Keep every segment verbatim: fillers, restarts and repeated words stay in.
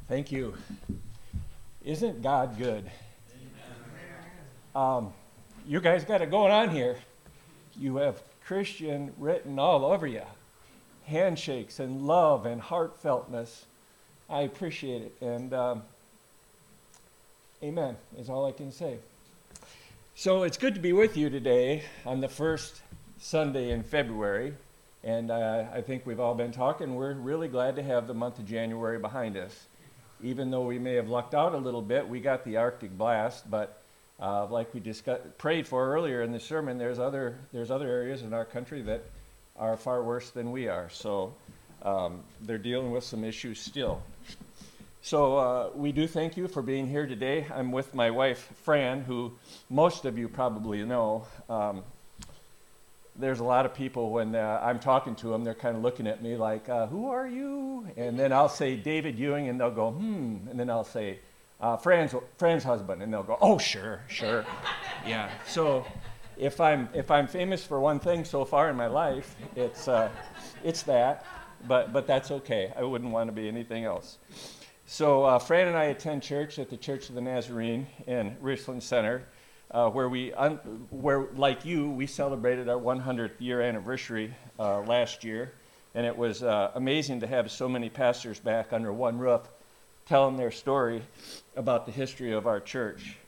Thank you. Isn't God good? Um, you guys got it going on here. You have Christian written all over you. Handshakes and love and heartfeltness. I appreciate it. And um, amen is all I can say. So it's good to be with you today on the first Sunday in February. And uh, I think we've all been talking. We're really glad to have the month of January behind us. Even though we may have lucked out a little bit, we got the Arctic blast, but uh, like we discussed, prayed for earlier in the sermon, there's other there's other areas in our country that are far worse than we are. So um, they're dealing with some issues still. So uh, we do thank you for being here today. I'm with my wife, Fran, who most of you probably know. Um, There's a lot of people when uh, I'm talking to them, they're kind of looking at me like, uh, who are you? And then I'll say David Ewing, and they'll go, hmm. And then I'll say, uh, Fran's, Fran's husband, and they'll go, oh, sure, sure. Yeah. So if I'm if I'm famous for one thing so far in my life, it's uh, it's that. But but that's okay. I wouldn't want to be anything else. So uh, Fran and I attend church at the Church of the Nazarene in Richland Center. Uh, where we, un- where like you, we celebrated our one hundredth year anniversary uh, last year, and it was uh, amazing to have so many pastors back under one roof telling their story about the history of our church.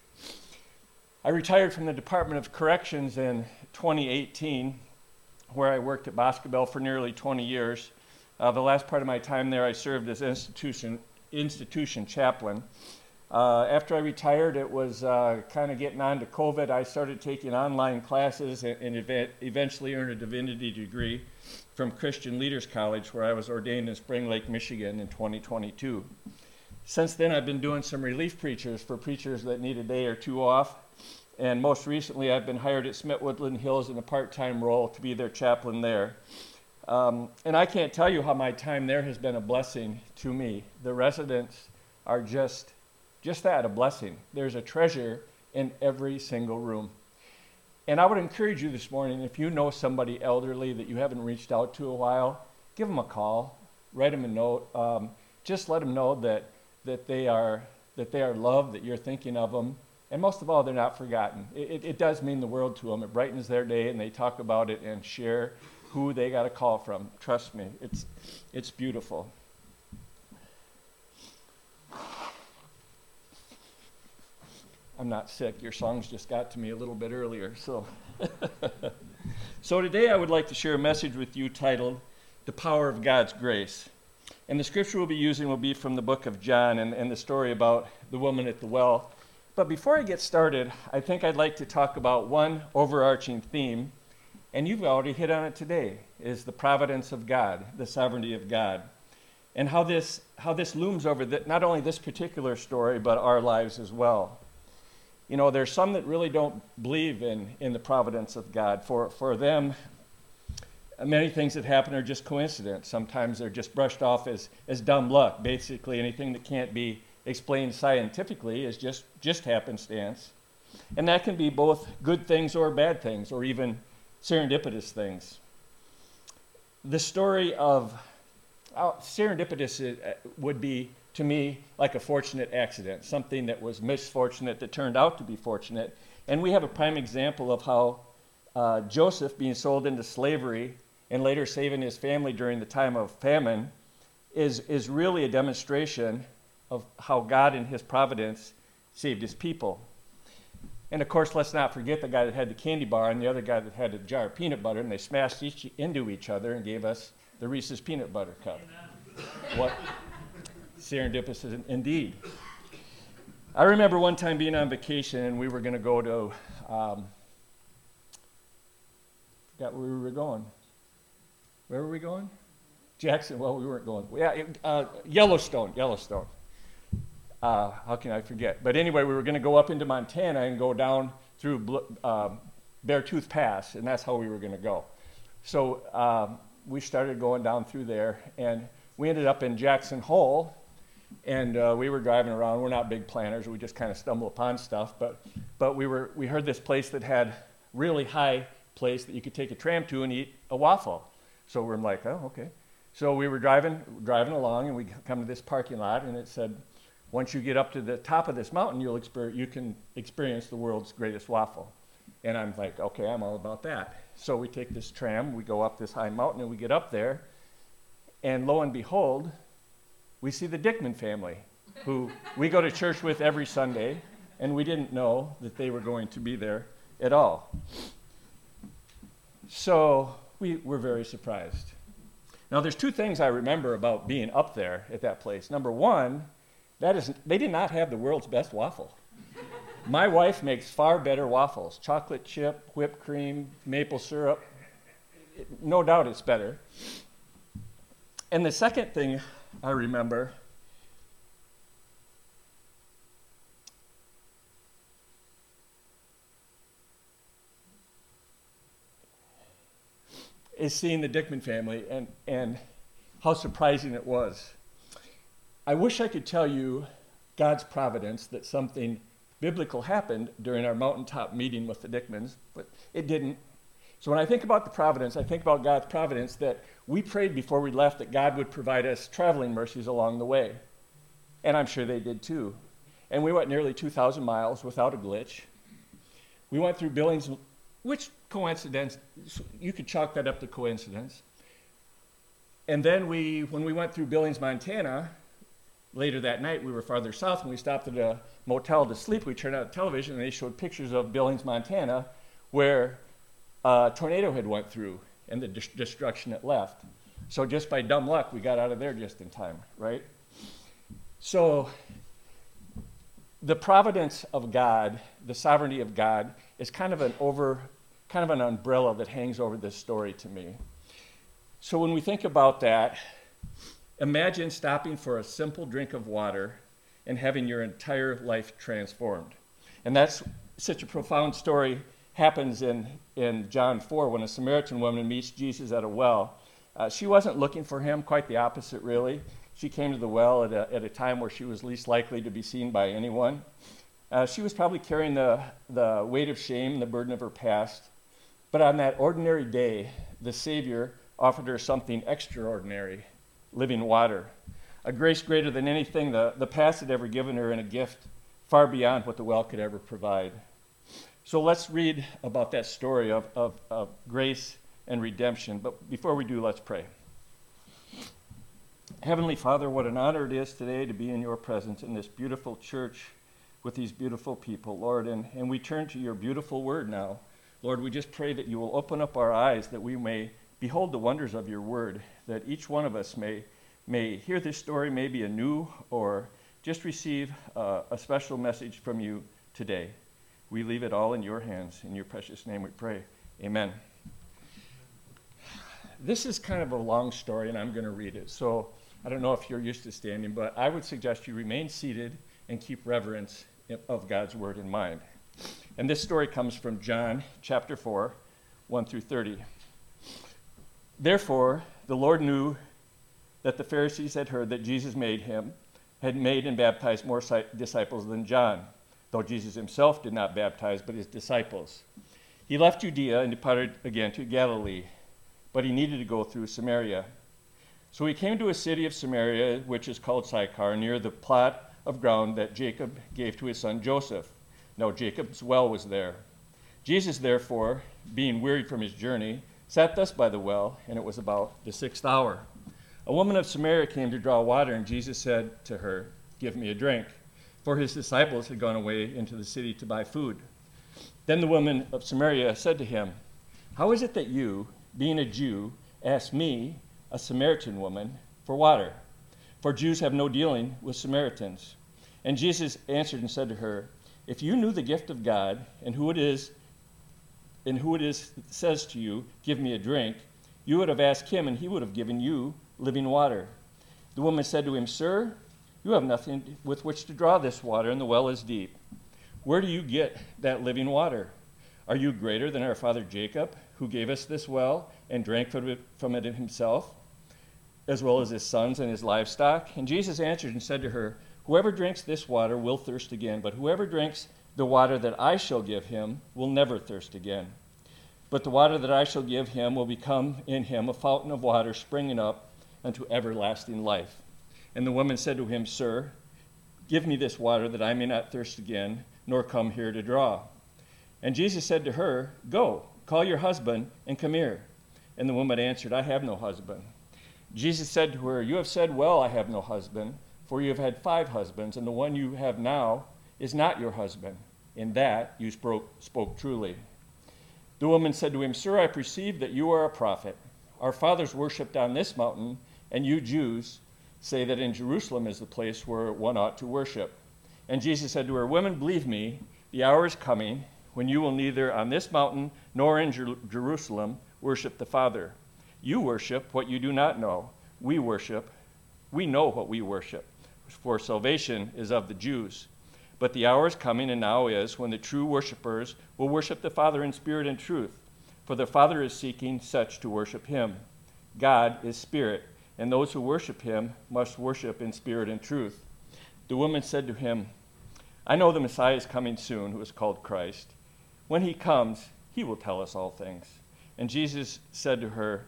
I retired from the Department of Corrections in twenty eighteen, where I worked at Boscobel for nearly twenty years. Uh, the last part of my time there, I served as institution institution chaplain. Uh, after I retired, it was uh, kind of getting on to COVID. I started taking online classes and, and ev- eventually earned a divinity degree from Christian Leaders College, where I was ordained in Spring Lake, Michigan in twenty twenty-two. Since then, I've been doing some relief preachers for preachers that need a day or two off. And most recently, I've been hired at Smith Woodland Hills in a part-time role to be their chaplain there. Um, and I can't tell you how my time there has been a blessing to me. The residents are just Just that, a blessing. There's a treasure in every single room. And I would encourage you this morning, if you know somebody elderly that you haven't reached out to a while, give them a call, write them a note. Um, just let them know that that they are that they are loved, that you're thinking of them, and most of all, they're not forgotten. It, it, it does mean the world to them. It brightens their day, and they talk about it and share who they got a call from. Trust me, it's it's beautiful. I'm not sick. Your songs just got to me a little bit earlier. So, so today I would like to share a message with you titled, The Power of God's Grace. And the scripture we'll be using will be from the book of John and, and the story about the woman at the well. But before I get started, I think I'd like to talk about one overarching theme, and you've already hit on it today, is the providence of God, the sovereignty of God, and how this, how this looms over the, not only this particular story, but our lives as well. You know, there's some that really don't believe in, in the providence of God. For for them, many things that happen are just coincidence. Sometimes they're just brushed off as, as dumb luck. Basically, anything that can't be explained scientifically is just, just happenstance. And that can be both good things or bad things, or even serendipitous things. The story of uh, serendipitous would be, to me, like a fortunate accident, something that was misfortunate that turned out to be fortunate. And we have a prime example of how uh, Joseph being sold into slavery and later saving his family during the time of famine is, is really a demonstration of how God in his providence saved his people. And of course, let's not forget the guy that had the candy bar and the other guy that had a jar of peanut butter, and they smashed each into each other and gave us the Reese's Peanut Butter Cup. What? Serendipitous indeed. I remember one time being on vacation and we were going to go to, um, forgot where we were going. Where were we going? Jackson. Well, we weren't going. Yeah, uh, Yellowstone. Yellowstone. Uh, how can I forget? But anyway, we were going to go up into Montana and go down through uh, Beartooth Pass, and that's how we were going to go. So um, we started going down through there, and we ended up in Jackson Hole. And uh, we were driving around. We're not big planners. We just kind of stumble upon stuff. But but we were we heard this place that had really high place that you could take a tram to and eat a waffle. So we're like, oh, okay. So we were driving driving along, and we come to this parking lot, and it said, once you get up to the top of this mountain, you'll exper- you can experience the world's greatest waffle. And I'm like, okay, I'm all about that. So we take this tram, we go up this high mountain, and we get up there, and lo and behold, we see the Dickman family, who we go to church with every Sunday, and we didn't know that they were going to be there at all. So we were very surprised. Now, there's two things I remember about being up there at that place. Number one, that is, they did not have the world's best waffle. My wife makes far better waffles. Chocolate chip, whipped cream, maple syrup. No doubt it's better. And the second thing I remember is seeing the Dickman family and, and how surprising it was. I wish I could tell you God's providence that something biblical happened during our mountaintop meeting with the Dickmans, but it didn't. So when I think about the providence, I think about God's providence that we prayed before we left that God would provide us traveling mercies along the way. And I'm sure they did too. And we went nearly two thousand miles without a glitch. We went through Billings, which coincidence, you could chalk that up to coincidence. And then we, when we went through Billings, Montana, later that night, we were farther south, and we stopped at a motel to sleep. We turned on the television, and they showed pictures of Billings, Montana, where a tornado had went through and the de- destruction it left. So just by dumb luck, we got out of there just in time, right? So the providence of God, the sovereignty of God, is kind of an over, kind of an umbrella that hangs over this story to me. So when we think about that, imagine stopping for a simple drink of water and having your entire life transformed. And that's such a profound story. Happens in, in John four when a Samaritan woman meets Jesus at a well. Uh, she wasn't looking for him, quite the opposite, really. She came to the well at a, at a time where she was least likely to be seen by anyone. Uh, she was probably carrying the, the weight of shame and the burden of her past. But on that ordinary day, the Savior offered her something extraordinary, living water, a grace greater than anything the, the past had ever given her, and a gift far beyond what the well could ever provide. So let's read about that story of, of, of grace and redemption. But before we do, let's pray. Heavenly Father, what an honor it is today to be in your presence in this beautiful church with these beautiful people, Lord. And, and we turn to your beautiful word now. Lord, we just pray that you will open up our eyes that we may behold the wonders of your word, that each one of us may, may hear this story maybe anew or just receive uh, a special message from you today. We leave it all in your hands. In your precious name we pray. Amen. This is kind of a long story, and I'm going to read it. So I don't know if you're used to standing, but I would suggest you remain seated and keep reverence of God's word in mind. And this story comes from John chapter four, one through thirty. Therefore, the Lord knew that the Pharisees had heard that Jesus made him, had made and baptized more disciples than John, though Jesus himself did not baptize, but his disciples. He left Judea and departed again to Galilee, but he needed to go through Samaria. So he came to a city of Samaria, which is called Sychar, near the plot of ground that Jacob gave to his son Joseph. Now Jacob's well was there. Jesus, therefore, being wearied from his journey, sat thus by the well, and it was about the sixth hour. A woman of Samaria came to draw water, and Jesus said to her, "Give me a drink," for his disciples had gone away into the city to buy food. Then the woman of Samaria said to him, "How is it that you, being a Jew, ask me, a Samaritan woman, for water? For Jews have no dealing with Samaritans." And Jesus answered and said to her, "If you knew the gift of God, and who it is, and who it is that says to you, 'Give me a drink,' you would have asked him, and he would have given you living water." The woman said to him, "Sir, you have nothing with which to draw this water, and the well is deep. Where do you get that living water? Are you greater than our father Jacob, who gave us this well and drank from it, from it himself, as well as his sons and his livestock?" And Jesus answered and said to her, "Whoever drinks this water will thirst again, but whoever drinks the water that I shall give him will never thirst again. But the water that I shall give him will become in him a fountain of water springing up unto everlasting life." And the woman said to him, "Sir, Give me this water that I may not thirst again, nor come here to draw. And Jesus said to her, Go, call your husband and come here. And the woman answered, I have no husband. Jesus said to her, You have said well, I have no husband, for you have had five husbands, and the one you have now is not your husband. In that you spoke, spoke truly. The woman said to him, Sir, I perceive that you are a prophet. Our fathers worshipped on this mountain, and you Jews say that in Jerusalem is the place where one ought to worship. And Jesus said to her, Woman, believe me, the hour is coming when you will neither on this mountain nor in Jer- Jerusalem worship the Father. You worship what you do not know. We worship, we know what we worship, for salvation is of the Jews. But the hour is coming, and now is, when the true worshipers will worship the Father in spirit and truth, for the Father is seeking such to worship him. God is spirit, and those who worship him must worship in spirit and truth. The woman said to him, I know the Messiah is coming soon, who is called Christ. When he comes, he will tell us all things. And Jesus said to her,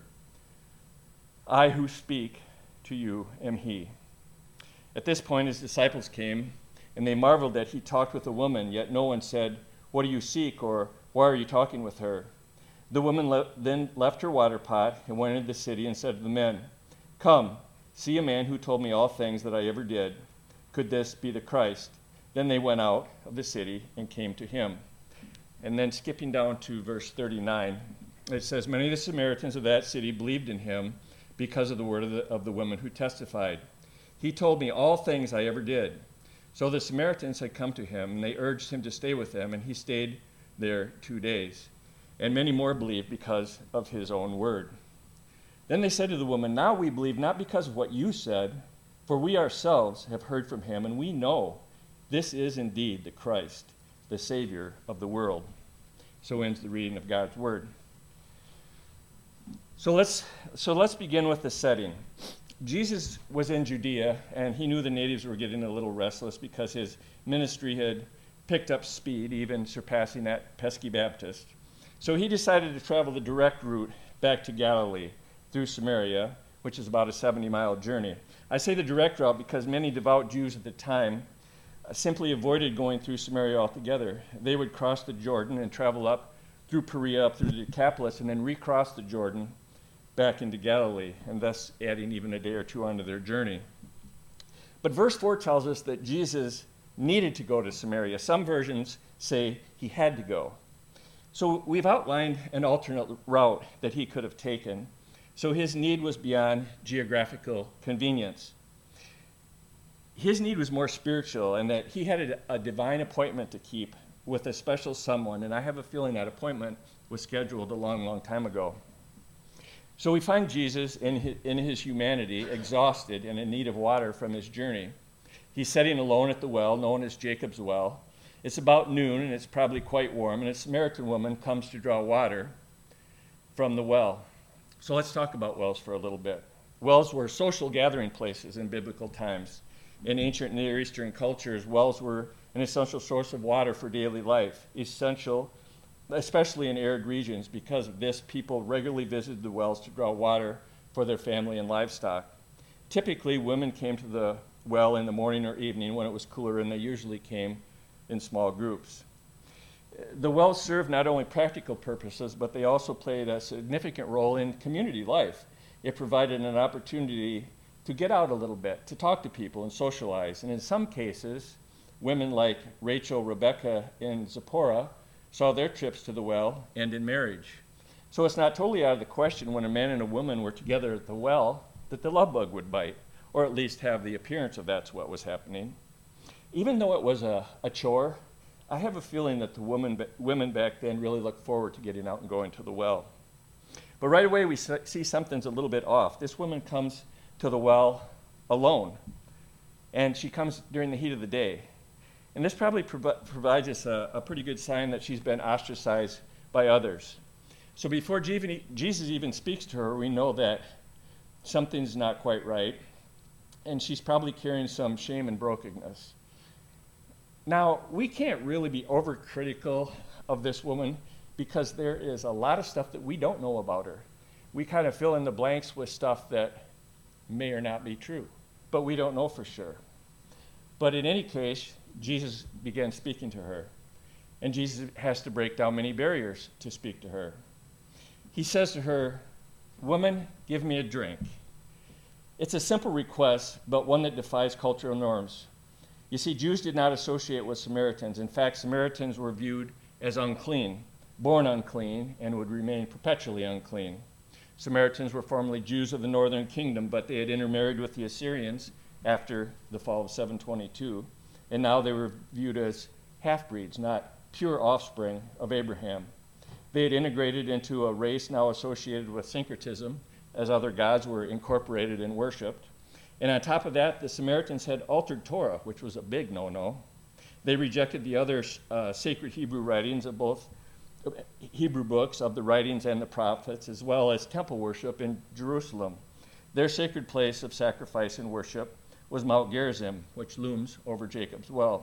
I who speak to you am he. At this point, his disciples came, and they marveled that he talked with a woman, yet no one said, What do you seek, or why are you talking with her? The woman le- then left her water pot and went into the city and said to the men, Come, see a man who told me all things that I ever did. Could this be the Christ? Then they went out of the city and came to him. And then skipping down to verse thirty-nine, it says, Many of the Samaritans of that city believed in him because of the word of the, of the woman who testified. He told me all things I ever did. So the Samaritans had come to him, and they urged him to stay with them, and he stayed there two days. And many more believed because of his own word. Then they said to the woman, Now we believe not because of what you said, for we ourselves have heard from him, and we know this is indeed the Christ, the Savior of the world. So ends the reading of God's word. So let's so let's begin with the setting. Jesus was in Judea, and he knew the natives were getting a little restless because his ministry had picked up speed, even surpassing that pesky Baptist. So he decided to travel the direct route back to Galilee through Samaria, which is about a seventy-mile journey. I say the direct route because many devout Jews at the time simply avoided going through Samaria altogether. They would cross the Jordan and travel up through Perea, up through the Decapolis, and then recross the Jordan back into Galilee, and thus adding even a day or two onto their journey. But verse four tells us that Jesus needed to go to Samaria. Some versions say he had to go. So we've outlined an alternate route that he could have taken. So his need was beyond geographical convenience. His need was more spiritual, and that he had a, a divine appointment to keep with a special someone, and I have a feeling that appointment was scheduled a long, long time ago. So we find Jesus in his, in his humanity, exhausted and in need of water from his journey. He's sitting alone at the well, known as Jacob's well. It's about noon, and it's probably quite warm, and a Samaritan woman comes to draw water from the well. So let's talk about wells for a little bit. Wells were social gathering places in biblical times. In ancient Near Eastern cultures, wells were an essential source of water for daily life, essential especially in arid regions. Because of this, people regularly visited the wells to draw water for their family and livestock. Typically, women came to the well in the morning or evening when it was cooler, and they usually came in small groups. The wells served not only practical purposes, but they also played a significant role in community life. It provided an opportunity to get out a little bit, to talk to people and socialize. And in some cases, women like Rachel, Rebecca, and Zipporah saw their trips to the well end in marriage. So it's not totally out of the question when a man and a woman were together at the well that the love bug would bite, or at least have the appearance of that's what was happening. Even though it was a, a chore, I have a feeling that the woman, women back then really looked forward to getting out and going to the well. But right away we see something's a little bit off. This woman comes to the well alone, and she comes during the heat of the day. And this probably prov- provides us a, a pretty good sign that she's been ostracized by others. So before Jesus even speaks to her, we know that something's not quite right, and she's probably carrying some shame and brokenness. Now, we can't really be overcritical of this woman because there is a lot of stuff that we don't know about her. We kind of fill in the blanks with stuff that may or not be true, but we don't know for sure. But in any case, Jesus began speaking to her. And Jesus has to break down many barriers to speak to her. He says to her, "Woman, give me a drink." It's a simple request, but one that defies cultural norms. You see, Jews did not associate with Samaritans. In fact, Samaritans were viewed as unclean, born unclean, and would remain perpetually unclean. Samaritans were formerly Jews of the northern kingdom, but they had intermarried with the Assyrians after the fall of seven twenty-two, and now they were viewed as half-breeds, not pure offspring of Abraham. They had integrated into a race now associated with syncretism, as other gods were incorporated and worshipped. And on top of that, the Samaritans had altered Torah, which was a big no-no. They rejected the other uh, sacred Hebrew writings of both Hebrew books of the writings and the prophets, as well as temple worship in Jerusalem. Their sacred place of sacrifice and worship was Mount Gerizim, which looms over Jacob's well.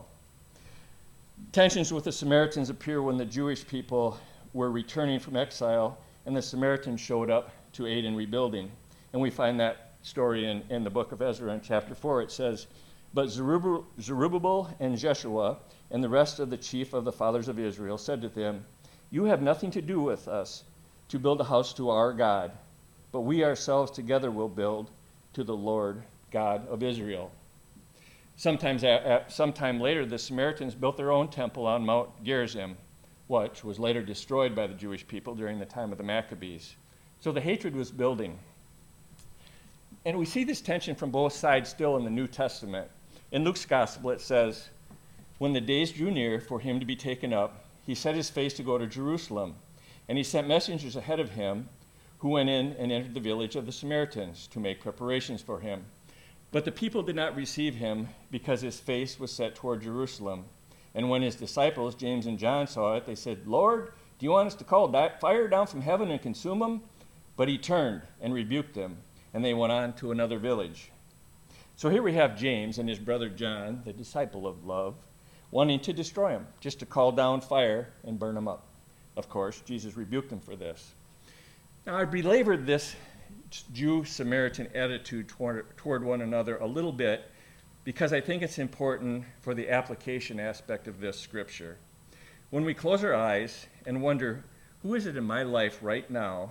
Tensions with the Samaritans appear when the Jewish people were returning from exile and the Samaritans showed up to aid in rebuilding. And we find that story in, in the book of Ezra in chapter four. It says, "But Zerubbabel, Zerubbabel and Jeshua and the rest of the chief of the fathers of Israel said to them, 'You have nothing to do with us to build a house to our God, but we ourselves together will build to the Lord God of Israel.'" Sometimes, at, sometime later, the Samaritans built their own temple on Mount Gerizim, which was later destroyed by the Jewish people during the time of the Maccabees. So the hatred was building. And we see this tension from both sides still in the New Testament. In Luke's gospel, it says, "When the days drew near for him to be taken up, he set his face to go to Jerusalem, and he sent messengers ahead of him who went in and entered the village of the Samaritans to make preparations for him. But the people did not receive him because his face was set toward Jerusalem. And when his disciples, James and John, saw it, they said, 'Lord, do you want us to call fire down from heaven and consume them?' But he turned and rebuked them, and they went on to another village." So here we have James and his brother John, the disciple of love, wanting to destroy him, just to call down fire and burn him up. Of course, Jesus rebuked them for this. Now, I belabored this Jew-Samaritan attitude toward, toward one another a little bit because I think it's important for the application aspect of this scripture. When we close our eyes and wonder, who is it in my life right now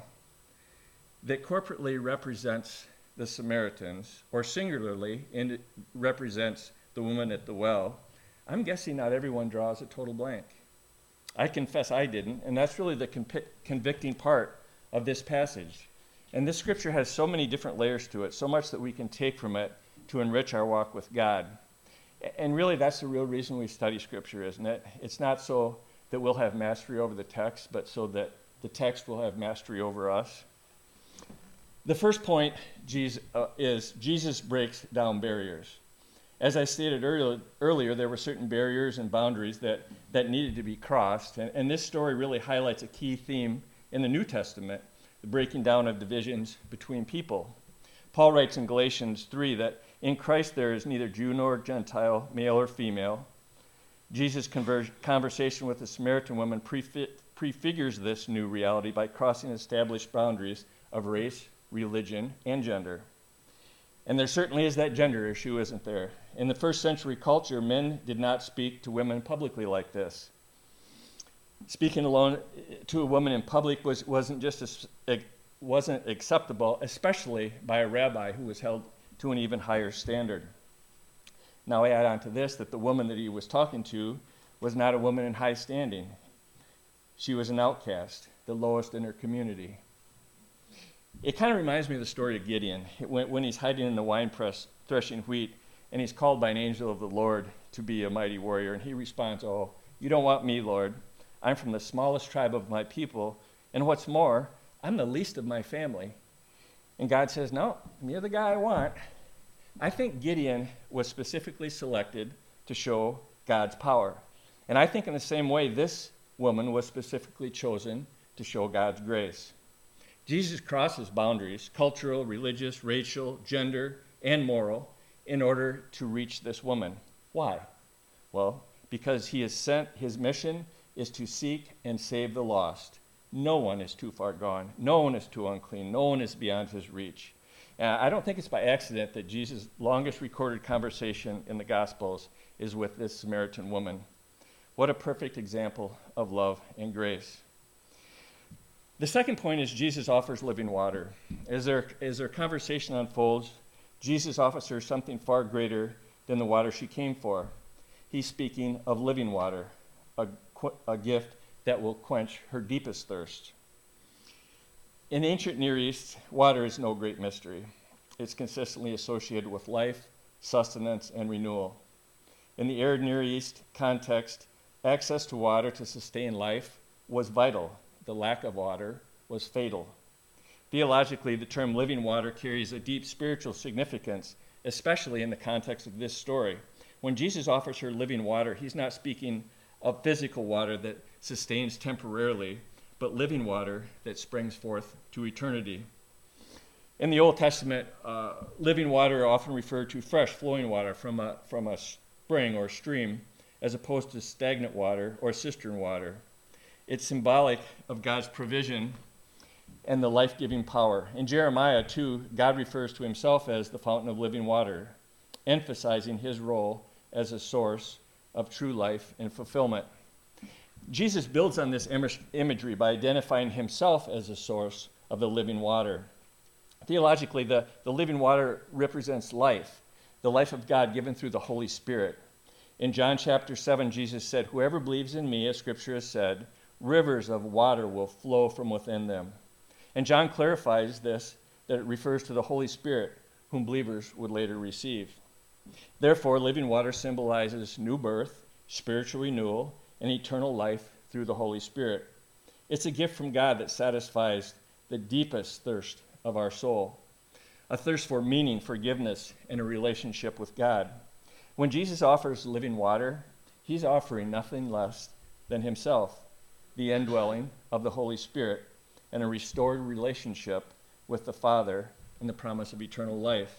that corporately represents the Samaritans, or singularly in, represents the woman at the well, I'm guessing not everyone draws a total blank. I confess I didn't, and that's really the conv- convicting part of this passage. And this scripture has so many different layers to it, so much that we can take from it to enrich our walk with God. And really, that's the real reason we study scripture, isn't it? It's not so that we'll have mastery over the text, but so that the text will have mastery over us. The first point Jesus, uh, is Jesus breaks down barriers. As I stated earlier, earlier, there were certain barriers and boundaries that, that needed to be crossed. And, and this story really highlights a key theme in the New Testament, the breaking down of divisions between people. Paul writes in Galatians three that in Christ there is neither Jew nor Gentile, male or female. Jesus' conver- conversation with the Samaritan woman prefi- prefigures this new reality by crossing established boundaries of race, religion, and gender. And there certainly is that gender issue, isn't there? In the first century culture, men did not speak to women publicly like this. Speaking alone to a woman in public was, wasn't just a, wasn't acceptable, especially by a rabbi who was held to an even higher standard. Now I add on to this that the woman that he was talking to was not a woman in high standing. She was an outcast, the lowest in her community. It kind of reminds me of the story of Gideon, when, when he's hiding in the winepress threshing wheat, and he's called by an angel of the Lord to be a mighty warrior, and he responds, "Oh, you don't want me, Lord. I'm from the smallest tribe of my people, and what's more, I'm the least of my family." And God says, "No, you're the guy I want." I think Gideon was specifically selected to show God's power. And I think in the same way, this woman was specifically chosen to show God's grace. Jesus crosses boundaries, cultural, religious, racial, gender, and moral, in order to reach this woman. Why? Well, because he is sent, his mission is to seek and save the lost. No one is too far gone. No one is too unclean. No one is beyond his reach. Uh, I don't think it's by accident that Jesus' longest recorded conversation in the Gospels is with this Samaritan woman. What a perfect example of love and grace. The second point is Jesus offers living water. As their, as their conversation unfolds, Jesus offers her something far greater than the water she came for. He's speaking of living water, a, a gift that will quench her deepest thirst. In ancient Near East, water is no great mystery. It's consistently associated with life, sustenance, and renewal. In the arid Near East context, access to water to sustain life was vital. The lack of water was fatal. Theologically, the term living water carries a deep spiritual significance, especially in the context of this story. When Jesus offers her living water, he's not speaking of physical water that sustains temporarily, but living water that springs forth to eternity. In the Old Testament, uh, living water often referred to fresh flowing water from a, from a spring or stream, as opposed to stagnant water or cistern water. It's symbolic of God's provision and the life-giving power. In Jeremiah, too, God refers to himself as the fountain of living water, emphasizing his role as a source of true life and fulfillment. Jesus builds on this im- imagery by identifying himself as the source of the living water. Theologically, the, the living water represents life, the life of God given through the Holy Spirit. In John chapter seven, Jesus said, "Whoever believes in me, as Scripture has said, rivers of water will flow from within them." And John clarifies this, that it refers to the Holy Spirit, whom believers would later receive. Therefore, living water symbolizes new birth, spiritual renewal, and eternal life through the Holy Spirit. It's a gift from God that satisfies the deepest thirst of our soul, a thirst for meaning, forgiveness, and a relationship with God. When Jesus offers living water, he's offering nothing less than himself, the indwelling of the Holy Spirit, and a restored relationship with the Father and the promise of eternal life.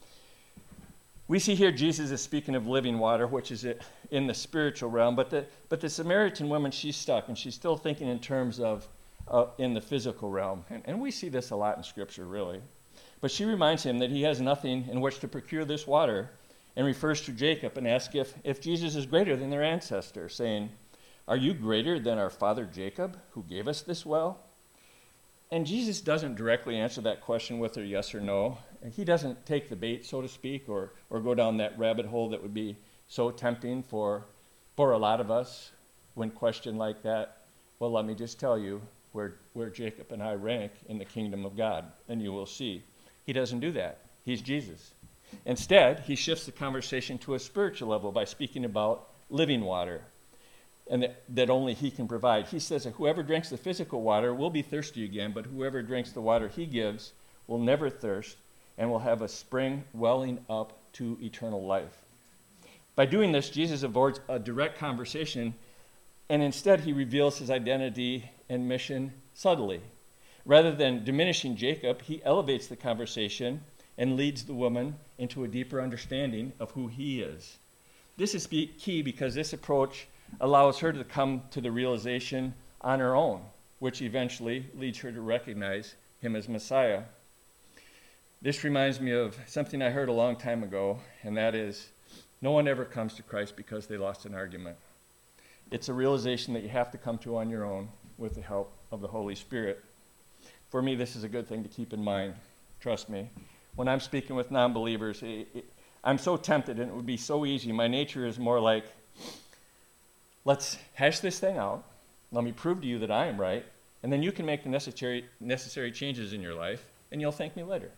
We see here Jesus is speaking of living water, which is in the spiritual realm, but the, but the Samaritan woman, she's stuck, and she's still thinking in terms of uh, in the physical realm. And, and we see this a lot in Scripture, really. But she reminds him that he has nothing in which to procure this water, and refers to Jacob and asks if, if Jesus is greater than their ancestor, saying, "Are you greater than our father Jacob, who gave us this well?" And Jesus doesn't directly answer that question with a yes or no. He doesn't take the bait, so to speak, or, or go down that rabbit hole that would be so tempting for, for a lot of us when questioned like that. Well, let me just tell you where, where Jacob and I rank in the kingdom of God, and you will see. He doesn't do that. He's Jesus. Instead, he shifts the conversation to a spiritual level by speaking about living water, and that, that only he can provide. He says that whoever drinks the physical water will be thirsty again, but whoever drinks the water he gives will never thirst and will have a spring welling up to eternal life. By doing this, Jesus avoids a direct conversation, and instead he reveals his identity and mission subtly. Rather than diminishing Jacob, he elevates the conversation and leads the woman into a deeper understanding of who he is. This is key because this approach allows her to come to the realization on her own, which eventually leads her to recognize him as Messiah. This reminds me of something I heard a long time ago, and that is, no one ever comes to Christ because they lost an argument. It's a realization that you have to come to on your own with the help of the Holy Spirit. For me, this is a good thing to keep in mind. Trust me. When I'm speaking with non-believers, it, it, I'm so tempted, and it would be so easy. My nature is more like, let's hash this thing out. Let me prove to you that I am right, and then you can make the necessary necessary changes in your life, and you'll thank me later.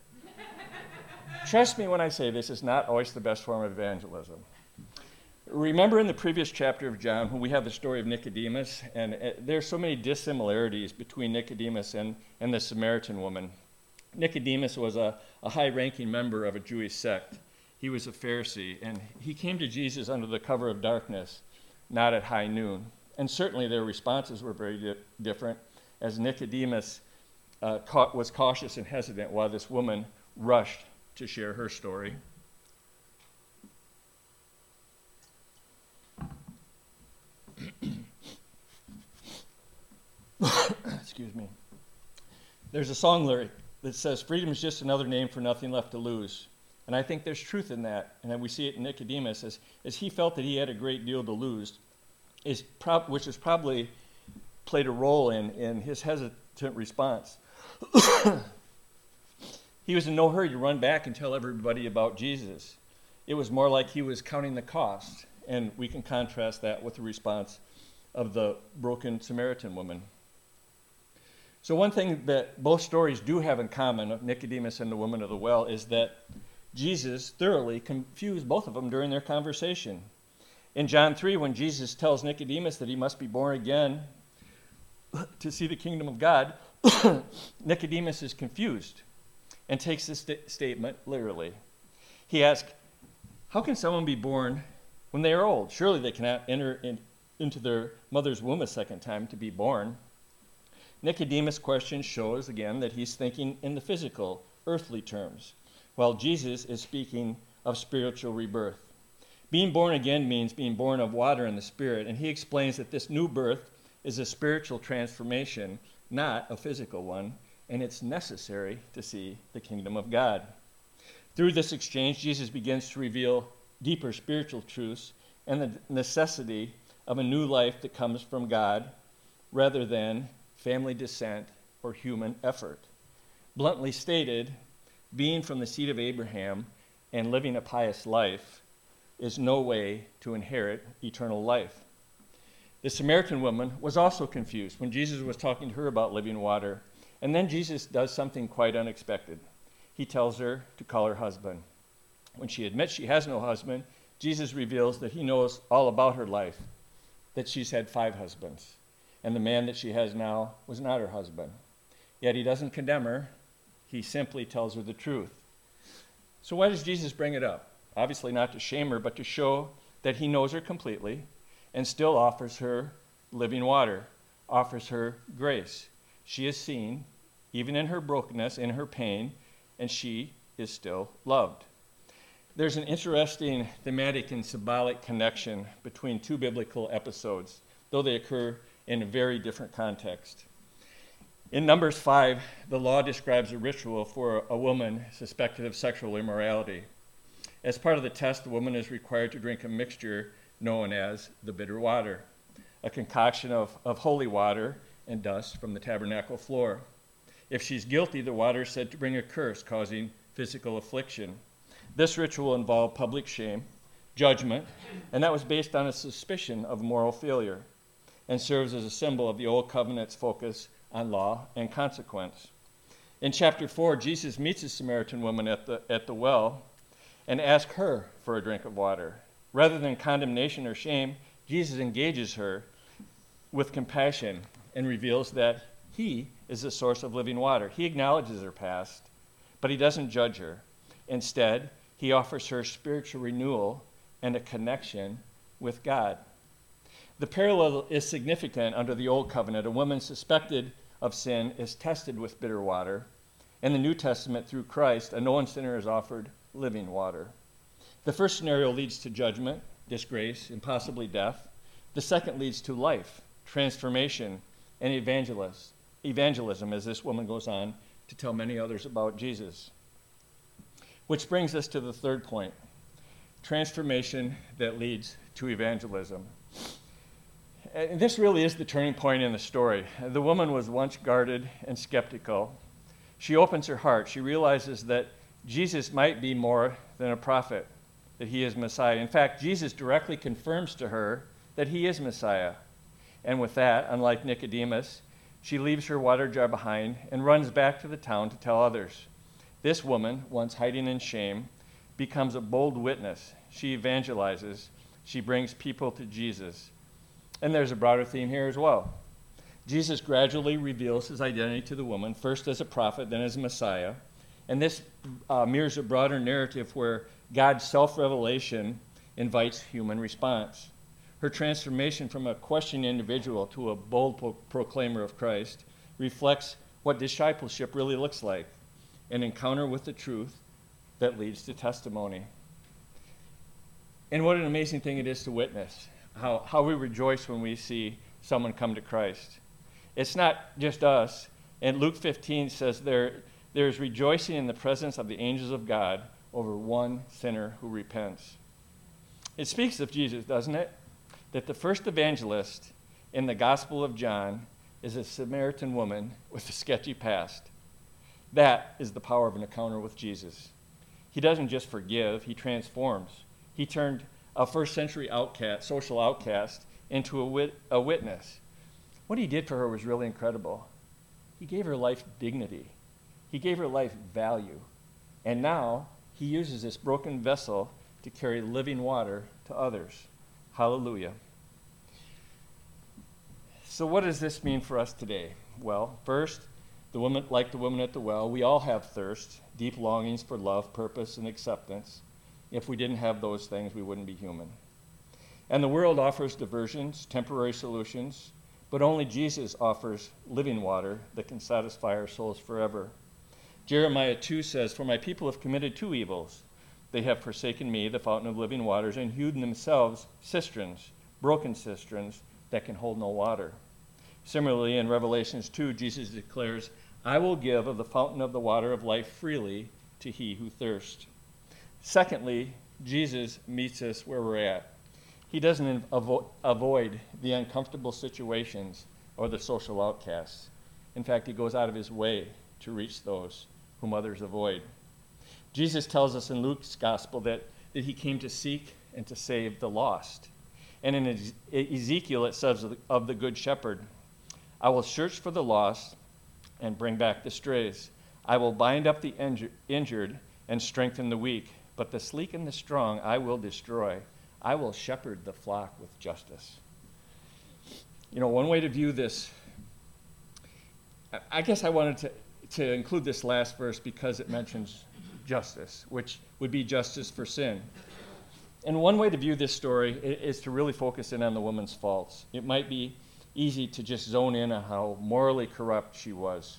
Trust me when I say this is not always the best form of evangelism. Remember in the previous chapter of John when we have the story of Nicodemus, and uh, there's so many dissimilarities between Nicodemus and, and the Samaritan woman. Nicodemus was a, a high-ranking member of a Jewish sect. He was a Pharisee, and he came to Jesus under the cover of darkness, not at high noon. And certainly their responses were very di- different, as Nicodemus uh, ca- was cautious and hesitant while this woman rushed to share her story. Excuse me. There's a song lyric that says freedom is just another name for nothing left to lose. And I think there's truth in that. And we see it in Nicodemus as, as he felt that he had a great deal to lose, is prob- which has probably played a role in, in his hesitant response. He was in no hurry to run back and tell everybody about Jesus. It was more like he was counting the cost. And we can contrast that with the response of the broken Samaritan woman. So one thing that both stories do have in common, of Nicodemus and the woman of the well, is that Jesus thoroughly confused both of them during their conversation. In John three, when Jesus tells Nicodemus that he must be born again to see the kingdom of God, Nicodemus is confused and takes this st- statement literally. He asks, how can someone be born when they are old? Surely they cannot enter in, into their mother's womb a second time to be born. Nicodemus' question shows, again, that he's thinking in the physical, earthly terms, while Jesus is speaking of spiritual rebirth. Being born again means being born of water and the Spirit, and he explains that this new birth is a spiritual transformation, not a physical one, and it's necessary to see the kingdom of God. Through this exchange, Jesus begins to reveal deeper spiritual truths and the necessity of a new life that comes from God rather than family descent or human effort. Bluntly stated, being from the seed of Abraham and living a pious life is no way to inherit eternal life. The Samaritan woman was also confused when Jesus was talking to her about living water. And then Jesus does something quite unexpected. He tells her to call her husband. When she admits she has no husband, Jesus reveals that he knows all about her life, that she's had five husbands, and the man that she has now was not her husband. Yet he doesn't condemn her. He simply tells her the truth. So why does Jesus bring it up? Obviously not to shame her, but to show that he knows her completely and still offers her living water, offers her grace. She is seen, even in her brokenness, in her pain, and she is still loved. There's an interesting thematic and symbolic connection between two biblical episodes, though they occur in a very different context. In Numbers five, the law describes a ritual for a woman suspected of sexual immorality. As part of the test, the woman is required to drink a mixture known as the bitter water, a concoction of, of holy water and dust from the tabernacle floor. If she's guilty, the water is said to bring a curse, causing physical affliction. This ritual involved public shame, judgment, and that was based on a suspicion of moral failure, and serves as a symbol of the Old Covenant's focus on law and consequence. In chapter four, Jesus meets a Samaritan woman at the, at the well and asks her for a drink of water. Rather than condemnation or shame, Jesus engages her with compassion and reveals that he is the source of living water. He acknowledges her past, but he doesn't judge her. Instead, he offers her spiritual renewal and a connection with God. The parallel is significant under the Old Covenant. A woman suspected of sin is tested with bitter water. In the New Testament, through Christ, a known sinner is offered living water. The first scenario leads to judgment, disgrace, and possibly death. The second leads to life, transformation, and evangelism. Evangelism, as this woman goes on to tell many others about Jesus. Which brings us to the third point, transformation that leads to evangelism. And this really is the turning point in the story. The woman was once guarded and skeptical. She opens her heart. She realizes that Jesus might be more than a prophet, that he is Messiah. In fact, Jesus directly confirms to her that he is Messiah. And with that, unlike Nicodemus, she leaves her water jar behind and runs back to the town to tell others. This woman, once hiding in shame, becomes a bold witness. She evangelizes. She brings people to Jesus. And there's a broader theme here as well. Jesus gradually reveals his identity to the woman, first as a prophet, then as a Messiah. And this uh, mirrors a broader narrative where God's self-revelation invites human response. Her transformation from a questioning individual to a bold pro- proclaimer of Christ reflects what discipleship really looks like, an encounter with the truth that leads to testimony. And what an amazing thing it is to witness, how, how we rejoice when we see someone come to Christ. It's not just us. And Luke fifteen says there, There is rejoicing in the presence of the angels of God over one sinner who repents. It speaks of Jesus, doesn't it? That the first evangelist in the Gospel of John is a Samaritan woman with a sketchy past. That is the power of an encounter with Jesus. He doesn't just forgive, he transforms. He turned a first century outcast, social outcast into a, wit- a witness. What he did for her was really incredible. He gave her life dignity. He gave her life value. And now he uses this broken vessel to carry living water to others. Hallelujah. So what does this mean for us today? Well, first, the woman, like the woman at the well, we all have thirst, deep longings for love, purpose, and acceptance. If we didn't have those things, we wouldn't be human. And the world offers diversions, temporary solutions, but only Jesus offers living water that can satisfy our souls forever. Jeremiah two says, "For my people have committed two evils. They have forsaken me, the fountain of living waters, and hewed themselves cisterns, broken cisterns that can hold no water." Similarly, in Revelations two, Jesus declares, "I will give of the fountain of the water of life freely to he who thirsts." Secondly, Jesus meets us where we're at. He doesn't avo- avoid the uncomfortable situations or the social outcasts. In fact, he goes out of his way to reach those whom others avoid. Jesus tells us in Luke's gospel that, that he came to seek and to save the lost. And in Ezekiel it says of the good shepherd, "I will search for the lost and bring back the strays. I will bind up the inju- injured and strengthen the weak. But the sleek and the strong I will destroy. I will shepherd the flock with justice." You know, one way to view this, I guess I wanted to, to include this last verse because it mentions justice, which would be justice for sin. And one way to view this story is to really focus in on the woman's faults. It might be easy to just zone in on how morally corrupt she was.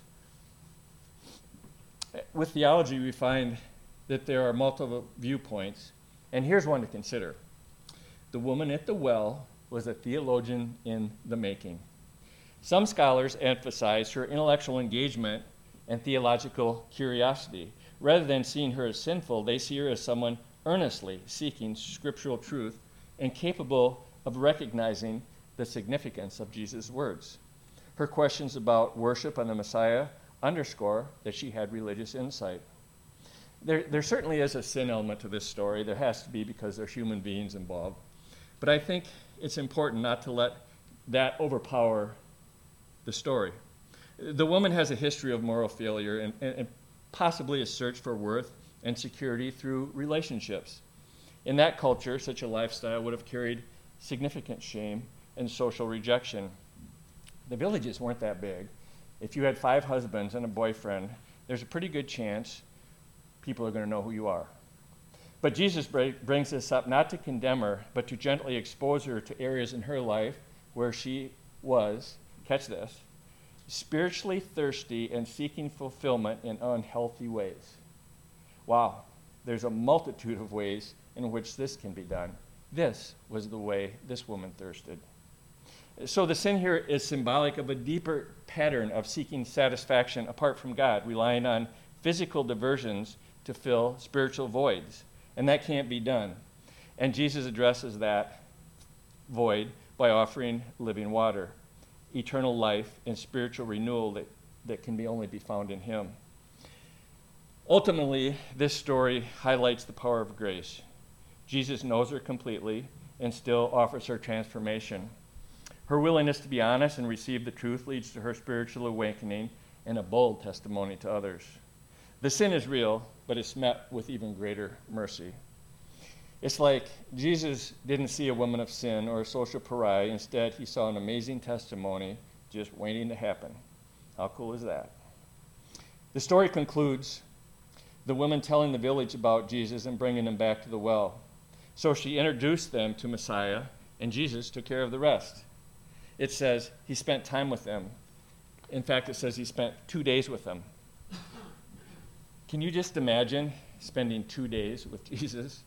With theology, we find that there are multiple viewpoints, and here's one to consider. The woman at the well was a theologian in the making. Some scholars emphasize her intellectual engagement and theological curiosity. Rather than seeing her as sinful, they see her as someone earnestly seeking scriptural truth and capable of recognizing the significance of Jesus' words. Her questions about worship and the Messiah underscore that she had religious insight. There, there certainly is a sin element to this story. There has to be because there are human beings involved. But I think it's important not to let that overpower the story. The woman has a history of moral failure and, and, and possibly a search for worth and security through relationships. In that culture, such a lifestyle would have carried significant shame and social rejection. The villages weren't that big. If you had five husbands and a boyfriend, there's a pretty good chance people are going to know who you are. But Jesus brings this up not to condemn her, but to gently expose her to areas in her life where she was, catch this, spiritually thirsty and seeking fulfillment in unhealthy ways. Wow, there's a multitude of ways in which this can be done. This was the way this woman thirsted. So the sin here is symbolic of a deeper pattern of seeking satisfaction apart from God, relying on physical diversions to fill spiritual voids. And that can't be done. And Jesus addresses that void by offering living water, eternal life and spiritual renewal that, that can be only be found in him. Ultimately, this story highlights the power of grace. Jesus knows her completely and still offers her transformation. Her willingness to be honest and receive the truth leads to her spiritual awakening and a bold testimony to others. The sin is real, but it's met with even greater mercy. It's like Jesus didn't see a woman of sin or a social pariah. Instead, he saw an amazing testimony just waiting to happen. How cool is that? The story concludes the woman telling the village about Jesus and bringing them back to the well. So she introduced them to Messiah, and Jesus took care of the rest. It says he spent time with them. In fact, it says he spent two days with them. Can you just imagine spending two days with Jesus?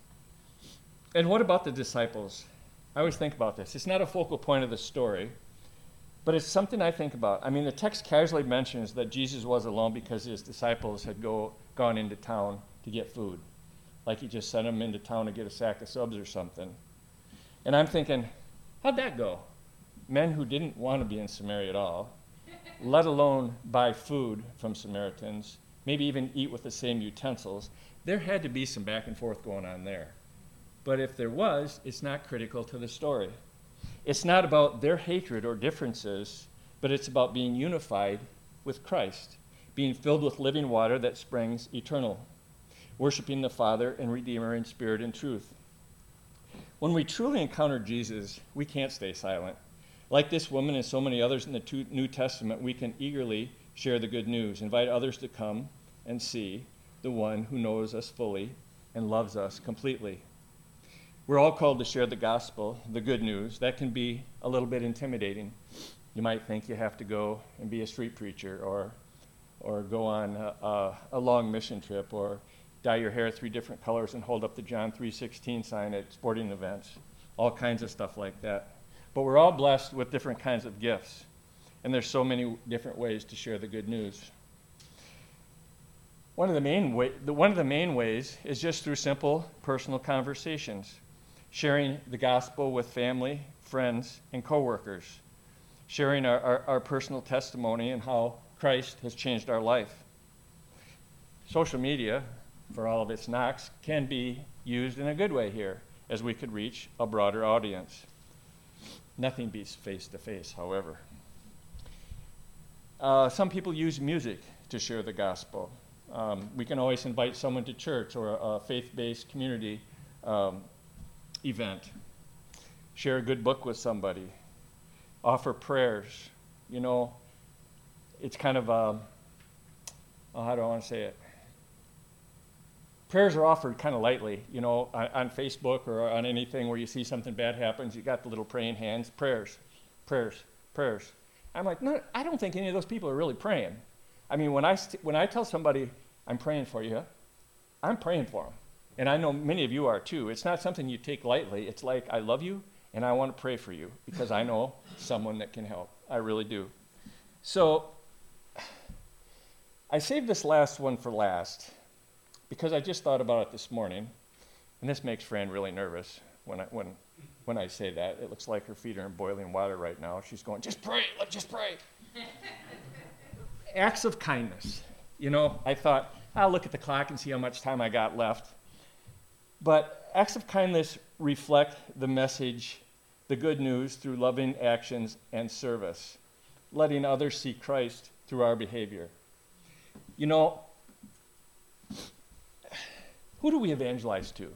And what about the disciples? I always think about this. It's not a focal point of the story, But it's something I think about. I mean, the text casually mentions that Jesus was alone because his disciples had go, gone into town to get food. Like he just sent them into town to get a sack of subs or something. And I'm thinking, how'd that go? Men who didn't want to be in Samaria at all, let alone buy food from Samaritans, maybe even eat with the same utensils. There had to be some back and forth going on there. But if there was, it's not critical to the story. It's not about their hatred or differences, but it's about being unified with Christ, being filled with living water that springs eternal, worshiping the Father and Redeemer in spirit and truth. When we truly encounter Jesus, we can't stay silent. Like this woman and so many others in the New Testament, we can eagerly share the good news, invite others to come and see the one who knows us fully and loves us completely. We're all called to share the gospel, the good news. That can be a little bit intimidating. You might think you have to go and be a street preacher or or go on a, a, a long mission trip or dye your hair three different colors and hold up the John three sixteen sign at sporting events, all kinds of stuff like that. But we're all blessed with different kinds of gifts, and there's so many different ways to share the good news. One of the main way, the, one of the main ways is just through simple personal conversations. Sharing the gospel with family, friends, and coworkers. Sharing our, our, our personal testimony and how Christ has changed our life. Social media, for all of its knocks, can be used in a good way here, as we could reach a broader audience. Nothing beats face-to-face, however. Uh, some people use music to share the gospel. Um, we can always invite someone to church or a, a faith-based community um, event, share a good book with somebody, offer prayers. You know, it's kind of, um, oh, how do I want to say it? Prayers are offered kind of lightly, you know, on, on Facebook or on anything where you see something bad happens, you got the little praying hands, prayers, prayers, prayers. I'm like, no, I don't think any of those people are really praying. I mean, when I, st- when I tell somebody, I'm praying for you, I'm praying for them. And I know many of you are too. It's not something you take lightly. It's like, I love you, and I want to pray for you because I know someone that can help. I really do. So I saved this last one for last because I just thought about it this morning, and this makes Fran really nervous when I, when, when I say that. It looks like her feet are in boiling water right now. She's going, just pray, let's just pray. Acts of kindness. You know, I thought, I'll look at the clock and see how much time I got left. But acts of kindness reflect the message, the good news, through loving actions and service, letting others see Christ through our behavior. You know, who do we evangelize to?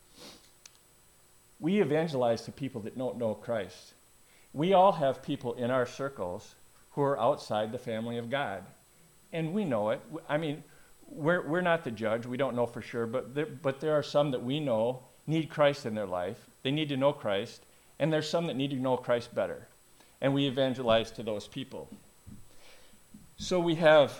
We evangelize to people that don't know Christ. We all have people in our circles who are outside the family of God, and we know it. I mean, We're we're not the judge. We don't know for sure, but there, but there are some that we know need Christ in their life. They need to know Christ, and there's some that need to know Christ better, and we evangelize to those people. So we have,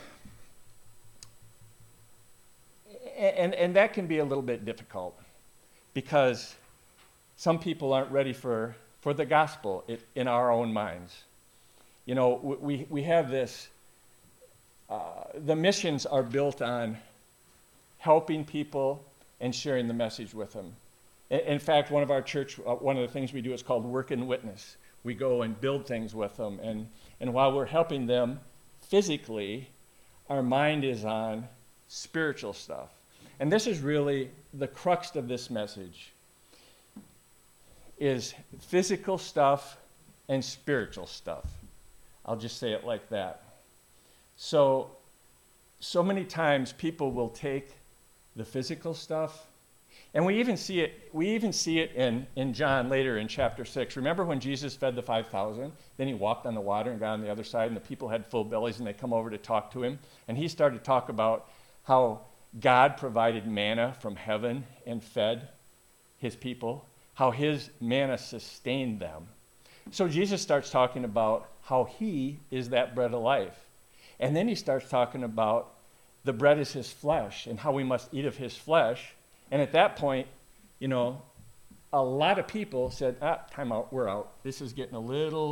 and and that can be a little bit difficult, because some people aren't ready for, for the gospel in our own minds. You know, we we have this. Uh, the missions are built on helping people and sharing the message with them. In, in fact, one of our church, uh, one of the things we do is called Work and Witness. We go and build things with them, and, and while we're helping them physically, our mind is on spiritual stuff. And this is really the crux of this message, is physical stuff and spiritual stuff. I'll just say it like that. So, so many times people will take the physical stuff, and we even see it, we even see it in, in John later in chapter six. Remember when Jesus fed the five thousand? Then he walked on the water and got on the other side, and the people had full bellies, and they come over to talk to him. And he started to talk about how God provided manna from heaven and fed his people, how his manna sustained them. So Jesus starts talking about how he is that bread of life. And then he starts talking about the bread is his flesh and how we must eat of his flesh. And at that point, you know, a lot of people said, ah, time out, we're out. This is getting a little,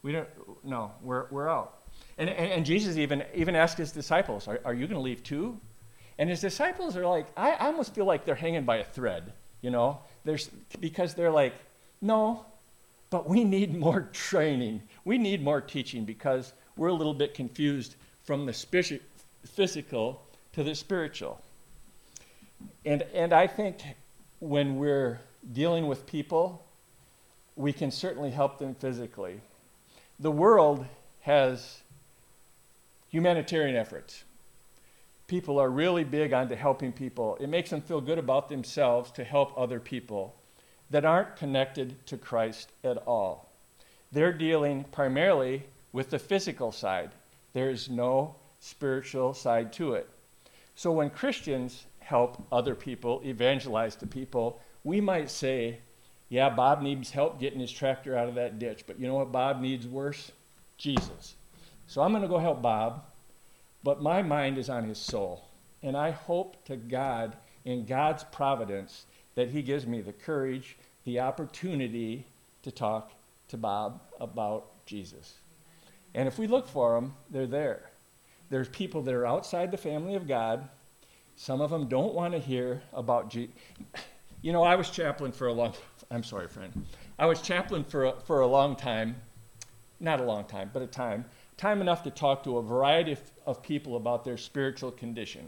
We don't, no, we're, we're out. And, and, and Jesus even, even asked his disciples, are, are you going to leave too? And his disciples are like, I, I almost feel like they're hanging by a thread, you know, There's, because they're like, no, but we need more training. We need more teaching because we're a little bit confused from the speci- physical to the spiritual. And, and I think when we're dealing with people, we can certainly help them physically. The world has humanitarian efforts. People are really big onto helping people. It makes them feel good about themselves to help other people that aren't connected to Christ at all. They're dealing primarily with the physical side. There is no spiritual side to it. So when Christians help other people, evangelize to people, we might say, yeah, Bob needs help getting his tractor out of that ditch, but you know what Bob needs worse? Jesus. So I'm going to go help Bob, but my mind is on his soul. And I hope to God, in God's providence, that he gives me the courage, the opportunity to talk to Bob about Jesus. And if we look for them, they're there. There's people that are outside the family of God. Some of them don't want to hear about Jesus. You know, I was chaplain for a long, I'm sorry, friend. I was chaplain for a, for a long time, not a long time, but a time, time enough to talk to a variety of, of people about their spiritual condition.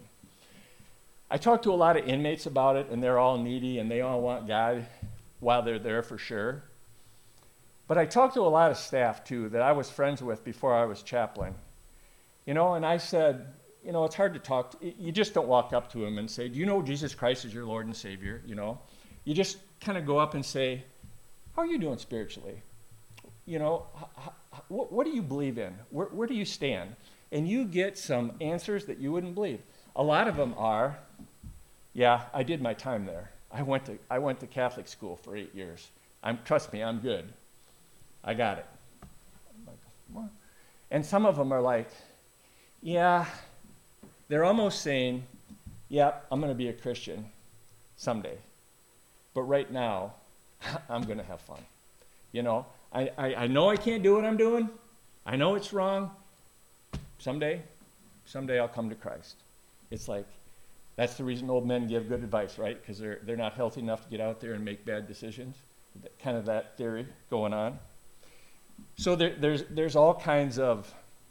I talked to a lot of inmates about it, and they're all needy, and they all want God while they're there for sure. But I talked to a lot of staff, too, that I was friends with before I was chaplain. You know, and I said, you know, it's hard to talk. To, you just don't walk up to them and say, do you know Jesus Christ is your Lord and Savior? You know, you just kind of go up and say, how are you doing spiritually? You know, h- h- what, what do you believe in? Where, where do you stand? And you get some answers that you wouldn't believe. A lot of them are, yeah, I did my time there. I went to I went to Catholic school for eight years. I'm trust me, I'm good. I got it. I'm like, what? And some of them are like, yeah, they're almost saying, yeah, I'm going to be a Christian someday. But right now, I'm going to have fun. You know, I, I, I know I can't do what I'm doing. I know it's wrong. Someday, someday I'll come to Christ. It's like, that's the reason old men give good advice, right? Because they're, they're not healthy enough to get out there and make bad decisions. Kind of that theory going on. So there, there's, there's all kinds of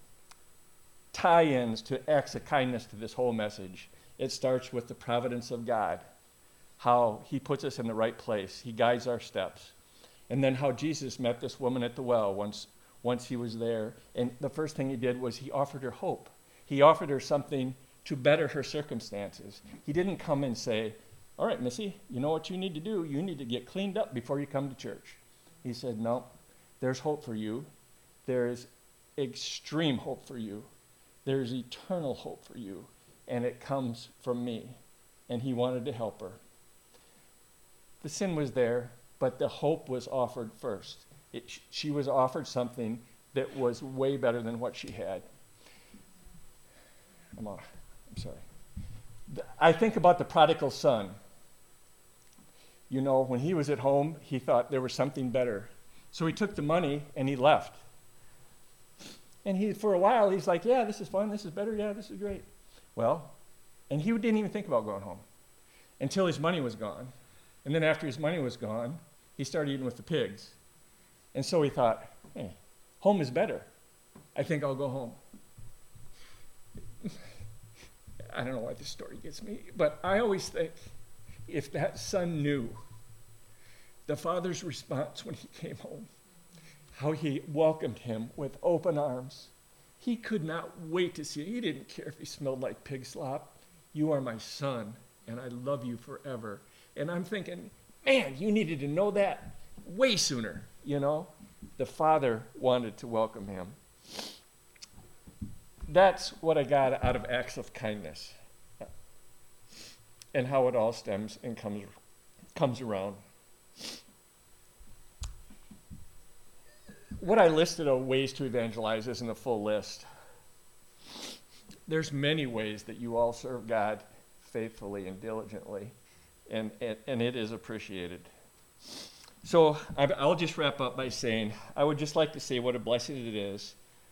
tie-ins to acts of kindness to this whole message. It starts with the providence of God, how he puts us in the right place. He guides our steps. And then how Jesus met this woman at the well once, once he was there. And the first thing he did was he offered her hope. He offered her something to better her circumstances. He didn't come and say, all right, Missy, you know what you need to do? You need to get cleaned up before you come to church. He said, no, there's hope for you. There is extreme hope for you. There is eternal hope for you. And it comes from me. And he wanted to help her. The sin was there, but the hope was offered first. It, she was offered something that was way better than what she had. I'm, on, I'm sorry. I think about the prodigal son. You know, when he was at home, he thought there was something better. So he took the money and he left. And he, for a while, he's like, yeah, this is fun, this is better, yeah, this is great. Well, and he didn't even think about going home until his money was gone. And then after his money was gone, he started eating with the pigs. And so he thought, hey, home is better. I think I'll go home. I don't know why this story gets me, but I always think if that son knew the father's response when he came home, how he welcomed him with open arms. He could not wait to see it. He didn't care if he smelled like pig slop. You are my son, and I love you forever. And I'm thinking, man, you needed to know that way sooner, you know? The father wanted to welcome him. That's what I got out of acts of kindness and how it all stems and comes, comes around. What I listed of ways to evangelize isn't a full list. There's many ways that you all serve God faithfully and diligently, and, and, and it is appreciated. So I, I'll just wrap up by saying, I would just like to say what a blessing it is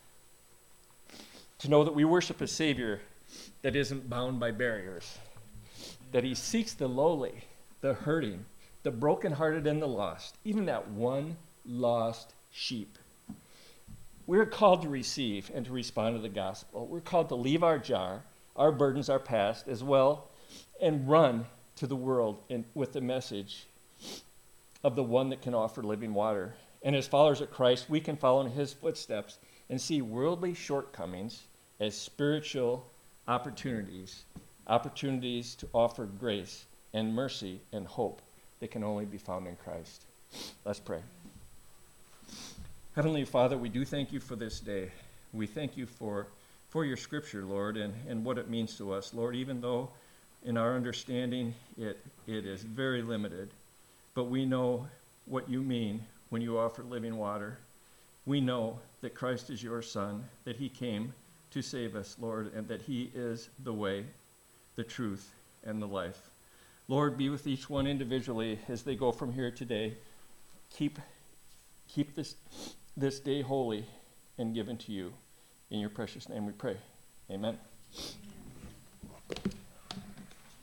to know that we worship a Savior that isn't bound by barriers, that he seeks the lowly, the hurting, the brokenhearted, and the lost, even that one lost sheep. We're called to receive and to respond to the gospel. We're called to leave our jar, our burdens, our past, as well, and run to the world in, with the message of the one that can offer living water. And as followers of Christ, we can follow in his footsteps and see worldly shortcomings as spiritual opportunities, opportunities to offer grace and mercy and hope that can only be found in Christ. Let's pray. Heavenly Father, we do thank you for this day. We thank you for, for your scripture, Lord, and, and what it means to us. Lord, even though in our understanding it, it is very limited, but we know what you mean when you offer living water. We know that Christ is your Son, that he came to save us, Lord, and that he is the way, the truth, and the life. Lord, be with each one individually as they go from here today. Keep, keep this, this day holy and given to you. In your precious name we pray. Amen. Amen.